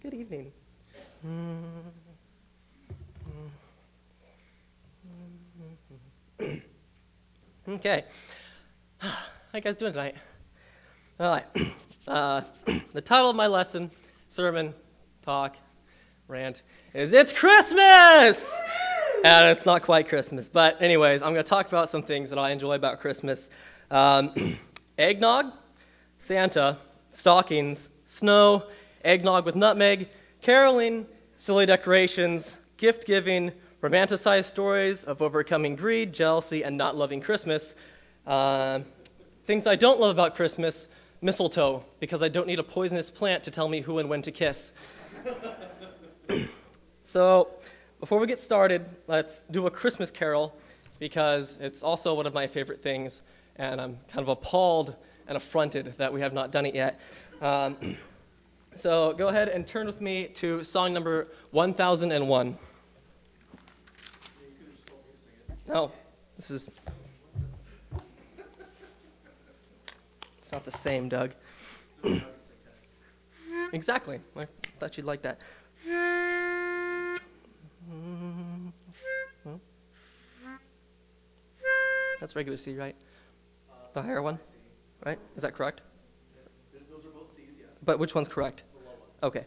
Good evening. Okay. How you guys doing tonight? All right. Uh, the title of my lesson, sermon, talk, rant is It's Christmas! And it's not quite Christmas. But anyways, I'm going to talk about some things that I enjoy about Christmas. Um, Eggnog, Santa, stockings, snow, eggnog with nutmeg, caroling, silly decorations, gift giving, romanticized stories of overcoming greed, jealousy, and not loving Christmas. Uh, Things I don't love about Christmas, mistletoe, because I don't need a poisonous plant to tell me who and when to kiss. So, before we get started, let's do a Christmas carol, because it's also one of my favorite things, and I'm kind of appalled and affronted that we have not done it yet. Um, so, go ahead and turn with me to song number 1001. No, this is it's not the same, Doug. Exactly. I thought you'd like that. That's regular C, right? The higher one, right? Is that correct? But which one's correct? Okay.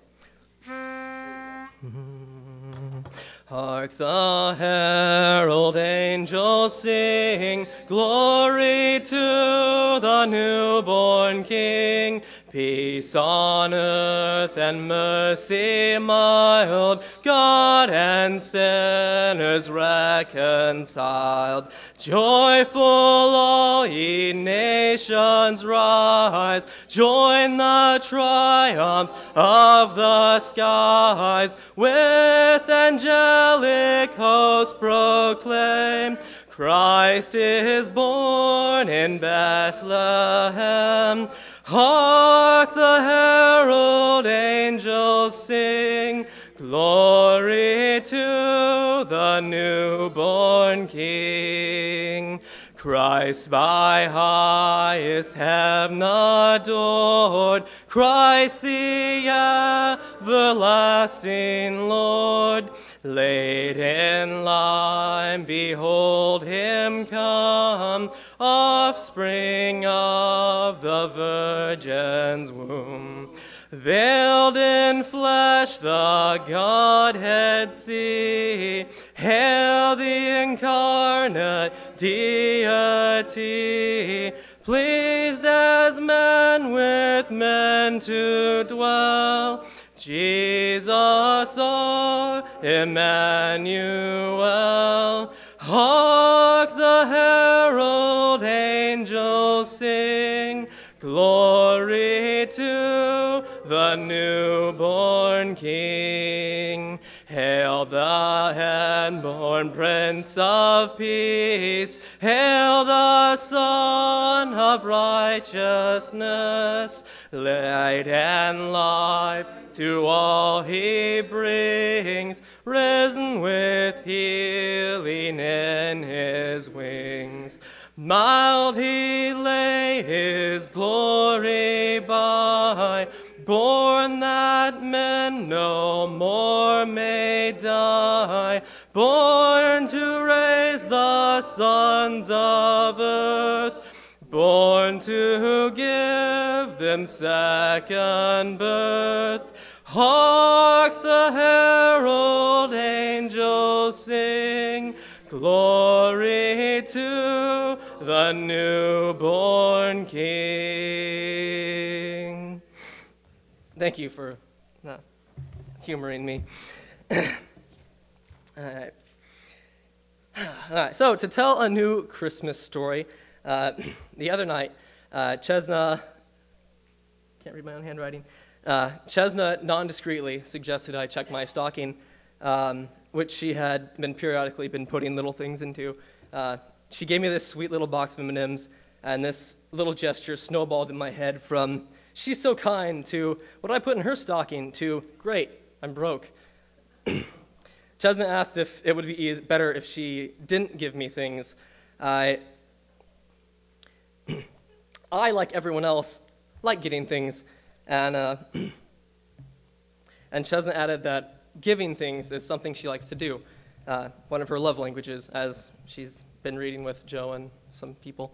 Hark the herald angels sing, glory to the newborn King. Peace on earth and mercy mild, God and sinners reconciled. Joyful all ye nations rise, join the triumph of the skies. With angelic hosts proclaim, Christ is born in Bethlehem. Hark the herald angels sing, glory to the newborn King. Christ by highest heaven adored, Christ the everlasting Lord. Late in line, behold him come, offspring of the Virgin's womb. Veiled in flesh the Godhead see, hail the incarnate deity, pleased as man with men to dwell. Jesus our Emmanuel. Hark the herald angels sing, glory to the newborn King. Hail the heaven-born Prince of Peace. Hail the Son of Righteousness. Light and life to all he brings, risen with healing in his wings. Mild he lay his glory by, born that men no more may die, born to raise the sons of earth, born to give them second birth. Hark the herald angels sing, glory to the newborn King. Thank you for humoring me. All right. All right. So to tell a new Christmas story, uh, the other night, Chesna, can't read my own handwriting, Chesna non-discreetly suggested I check my stocking, which she had periodically been putting little things into. She gave me this sweet little box of M&Ms, and this little gesture snowballed in my head from, she's so kind, to, what do I put in her stocking, to, great, I'm broke. Chesna asked if it would be better if she didn't give me things. I, like everyone else, like getting things, and And Chesna added that giving things is something she likes to do, one of her love languages, as she's been reading with Joe and some people.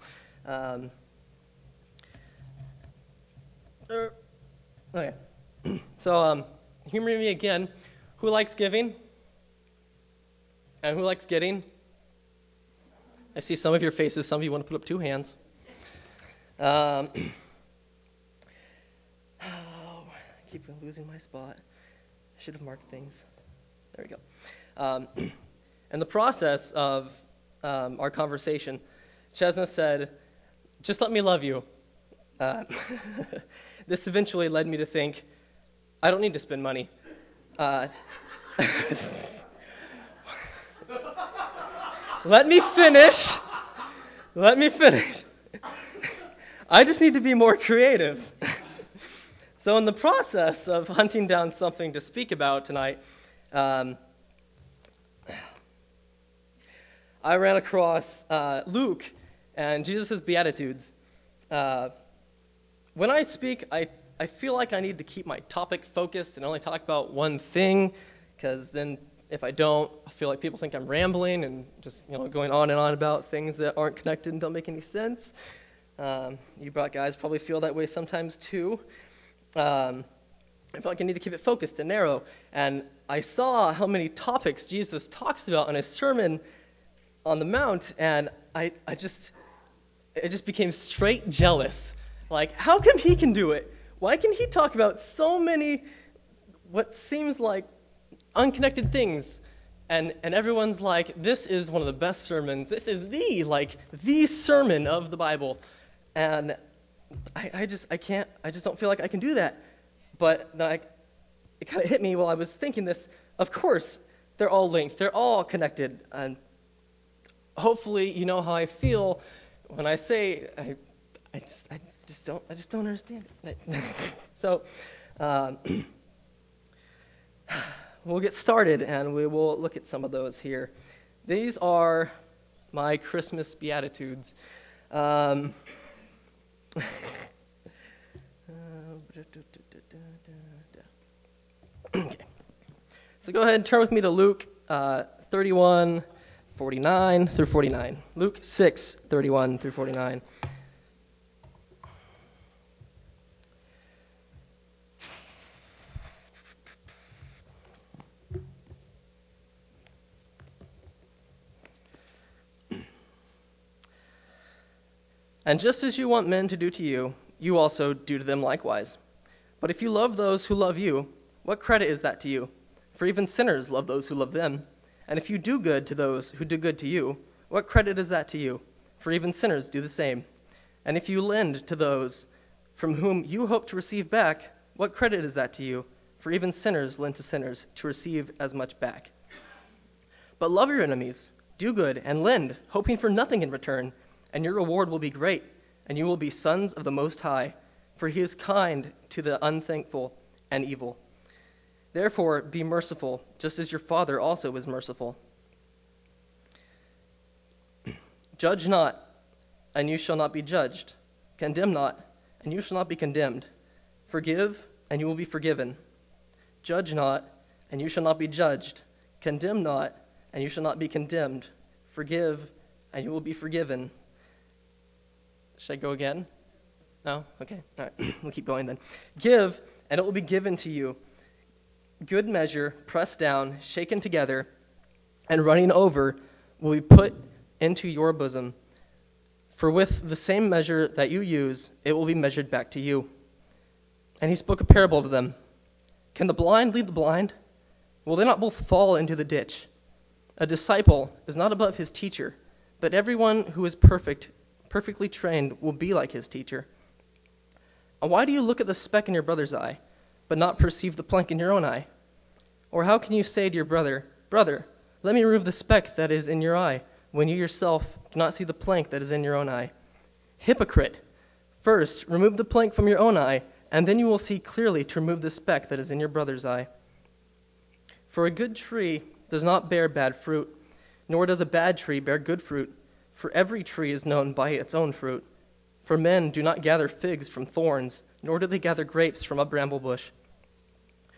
Okay. So, humor me again. Who likes giving? And who likes getting? I see some of your faces. Some of you want to put up 2 hands. I keep losing my spot. I should have marked things. There we go. In the process of our conversation, Chesna said, "Just let me love you." This eventually led me to think, I don't need to spend money. Let me finish. I just need to be more creative. So in the process of hunting down something to speak about tonight, I ran across Luke and Jesus' Beatitudes. When I speak, I feel like I need to keep my topic focused and only talk about one thing, because then if I don't, I feel like people think I'm rambling and just going on and on about things that aren't connected and don't make any sense. You guys probably feel that way sometimes too. I feel like I need to keep it focused and narrow. And I saw how many topics Jesus talks about in his Sermon on the Mount, and it just became straight jealous. Like, how come he can do it? Why can he talk about so many what seems like unconnected things? And everyone's like, this is one of the best sermons. This is the sermon of the Bible. And I just don't feel like I can do that. But then it kind of hit me while I was thinking this. Of course, they're all linked. They're all connected. And hopefully you know how I feel when I say I just don't understand it. So we'll get started, and we will look at some of those here. These are my Christmas Beatitudes. Okay. So go ahead and turn with me to Luke 31, 49 through 49. Luke 6, 31 through 49. And just as you want men to do to you, you also do to them likewise. But if you love those who love you, what credit is that to you? For even sinners love those who love them. And if you do good to those who do good to you, what credit is that to you? For even sinners do the same. And if you lend to those from whom you hope to receive back, what credit is that to you? For even sinners lend to sinners to receive as much back. But love your enemies, do good, and lend, hoping for nothing in return, and your reward will be great, and you will be sons of the Most High, for he is kind to the unthankful and evil. Therefore, be merciful, just as your Father also is merciful. Judge not, and you shall not be judged. Condemn not, and you shall not be condemned. Forgive, and you will be forgiven. Judge not, and you shall not be judged. Condemn not, and you shall not be condemned. Forgive, and you will be forgiven. Should I go again? No? Okay. All right. We'll keep going then. Give, and it will be given to you. Good measure, pressed down, shaken together, and running over will be put into your bosom. For with the same measure that you use, it will be measured back to you. And he spoke a parable to them. Can the blind lead the blind? Will they not both fall into the ditch? A disciple is not above his teacher, but everyone who is perfectly trained will be like his teacher. And why do you look at the speck in your brother's eye, but not perceive the plank in your own eye? Or how can you say to your brother, Brother, let me remove the speck that is in your eye, when you yourself do not see the plank that is in your own eye? Hypocrite! First, remove the plank from your own eye, and then you will see clearly to remove the speck that is in your brother's eye. For a good tree does not bear bad fruit, nor does a bad tree bear good fruit. For every tree is known by its own fruit. For men do not gather figs from thorns, nor do they gather grapes from a bramble bush.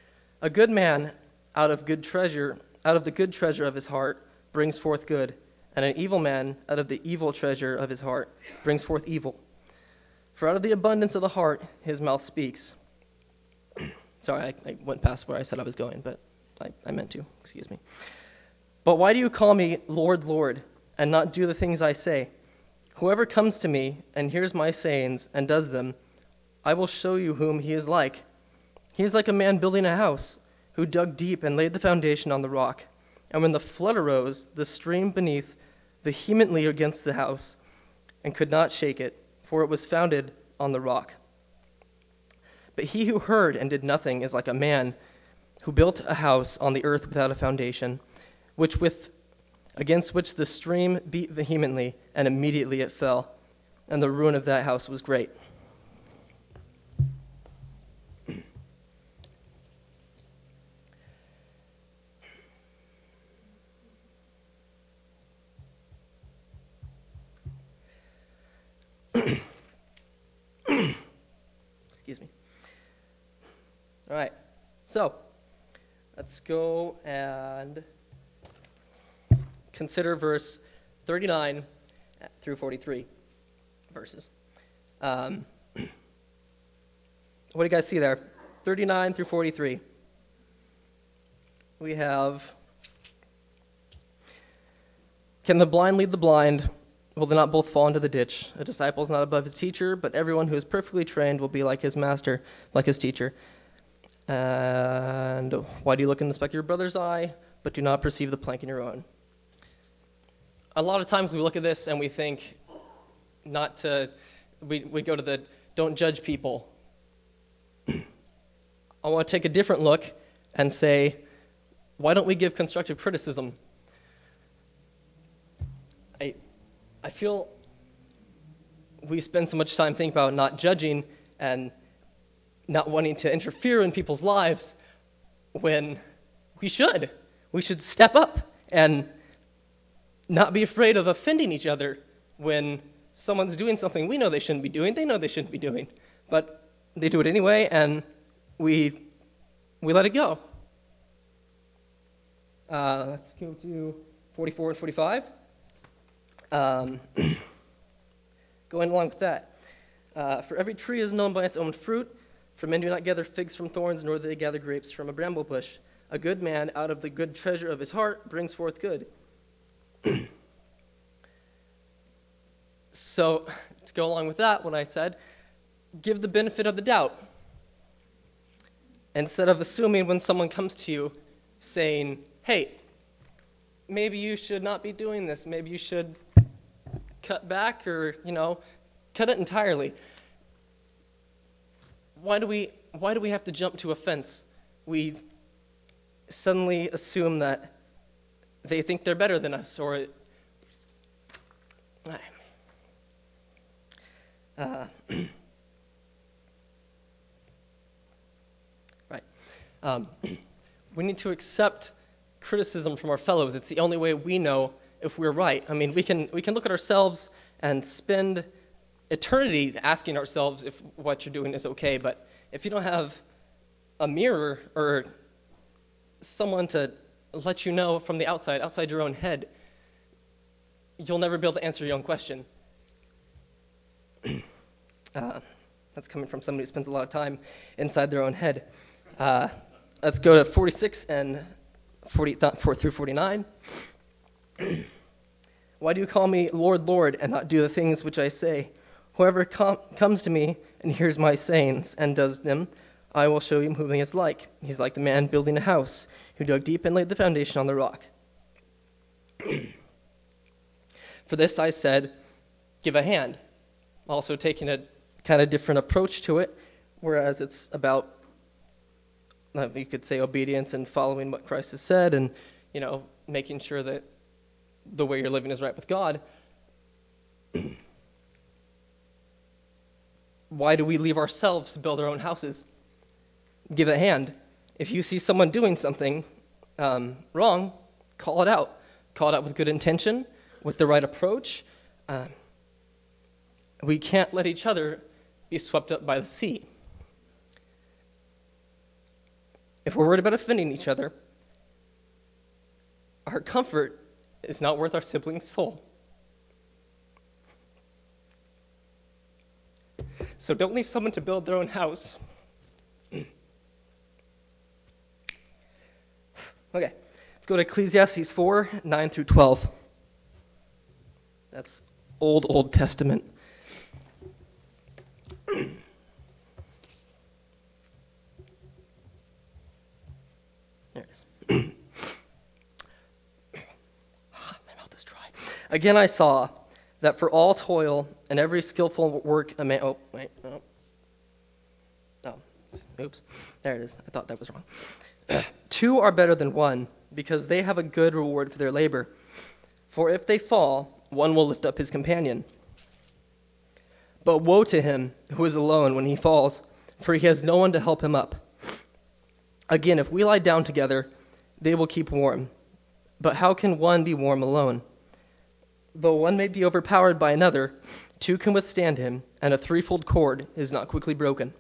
A good man out of the good treasure of his heart brings forth good, and an evil man out of the evil treasure of his heart brings forth evil. For out of the abundance of the heart his mouth speaks. Sorry, I went past where I said I was going, but I meant to. Excuse me. But why do you call me Lord, Lord, and not do the things I say? Whoever comes to me and hears my sayings and does them, I will show you whom he is like. He is like a man building a house, who dug deep and laid the foundation on the rock. And when the flood arose, the stream beneath vehemently against the house, and could not shake it, for it was founded on the rock. But he who heard and did nothing is like a man who built a house on the earth without a foundation, against which the stream beat vehemently, and immediately it fell, and the ruin of that house was great. Excuse me. All right, so let's go and consider verse 39 through 43 verses. What do you guys see there? 39 through 43. We have, can the blind lead the blind? Will they not both fall into the ditch? A disciple is not above his teacher, but everyone who is perfectly trained will be like his master, like his teacher. And why do you look in the speck of your brother's eye, but do not perceive the plank in your own? A lot of times we look at this and we think we go to the don't judge people. I want to take a different look and say, why don't we give constructive criticism? I feel we spend so much time thinking about not judging and not wanting to interfere in people's lives when we should. We should step up and not be afraid of offending each other when someone's doing something we know they shouldn't be doing, they know they shouldn't be doing, but they do it anyway, and we let it go. Let's go to 44 and 45. Going along with that. For every tree is known by its own fruit, for men do not gather figs from thorns, nor do they gather grapes from a bramble bush. A good man out of the good treasure of his heart brings forth good. So, to go along with that, what I said, give the benefit of the doubt. Instead of assuming when someone comes to you saying, hey, maybe you should not be doing this, maybe you should cut back or, cut it entirely. Why do we have to jump to offense? We suddenly assume that they think they're better than us, or right. We need to accept criticism from our fellows. It's the only way we know if we're right. I mean, we can look at ourselves and spend eternity asking ourselves if what you're doing is okay, but if you don't have a mirror or someone to let you know from the outside your own head, you'll never be able to answer your own question. That's coming from somebody who spends a lot of time inside their own head. Let's go to 46 and 44 through 49. Why do you call me Lord, Lord, and not do the things which I say? Whoever comes to me and hears my sayings and does them, I will show him whom he is like. He's like the man building a house, who dug deep and laid the foundation on the rock. For this I said, give a hand. Also taking a kind of different approach to it, whereas it's about, you could say, obedience and following what Christ has said and, making sure that the way you're living is right with God. Why do we leave ourselves to build our own houses? Give a hand. If you see someone doing something wrong, call it out. Call it out with good intention, with the right approach. We can't let each other be swept up by the sea. If we're worried about offending each other, our comfort is not worth our sibling's soul. So don't leave someone to build their own house. Okay, let's go to Ecclesiastes 4, 9 through 12. That's Old Testament. There it is. My mouth is dry. Again, I saw that for all toil and every skillful work a man... Oh, wait. Oh, oops. There it is. I thought that was wrong. Two are better than one, because they have a good reward for their labor. For if they fall, one will lift up his companion. But woe to him who is alone when he falls, for he has no one to help him up. Again, if we lie down together, they will keep warm. But how can one be warm alone? Though one may be overpowered by another, two can withstand him, and a threefold cord is not quickly broken.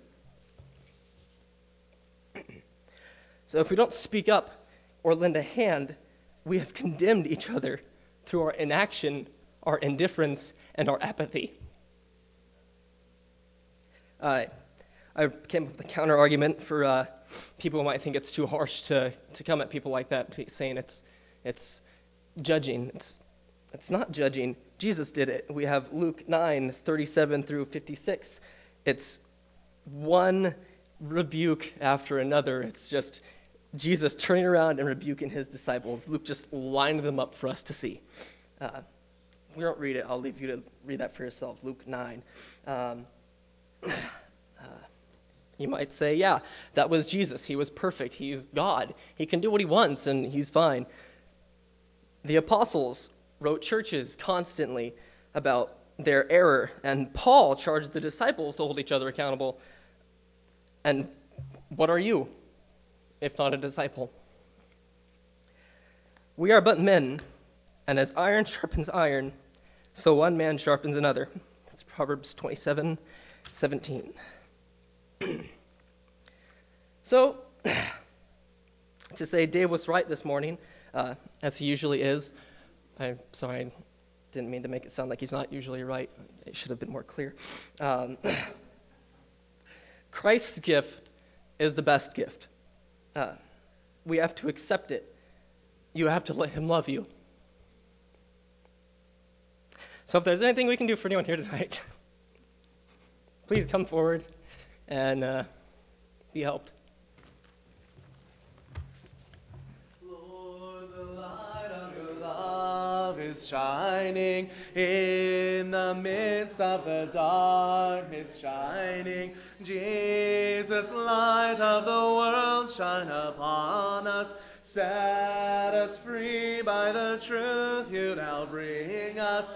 So if we don't speak up or lend a hand, we have condemned each other through our inaction, our indifference, and our apathy. I came up with a counter argument for people who might think it's too harsh to come at people like that, saying it's judging. It's not judging. Jesus did it. We have Luke 9, 37 through 56. It's one rebuke after another. It's just Jesus turning around and rebuking his disciples. Luke just lined them up for us to see. We don't read it. I'll leave you to read that for yourself. Luke 9. You might say, yeah, that was Jesus. He was perfect. He's God. He can do what he wants, and he's fine. The apostles wrote churches constantly about their error, and Paul charged the disciples to hold each other accountable. And what are you, if not a disciple? We are but men, and as iron sharpens iron, so one man sharpens another. That's Proverbs 27:17. So, to say Dave was right this morning, as he usually is. I'm sorry, I didn't mean to make it sound like he's not usually right. It should have been more clear. Christ's gift is the best gift. We have to accept it. You have to let him love you. So if there's anything we can do for anyone here tonight, please come forward and be helped. Is shining in the midst of the darkness shining. Jesus, light of the world, shine upon us. Set us free by the truth you now bring us.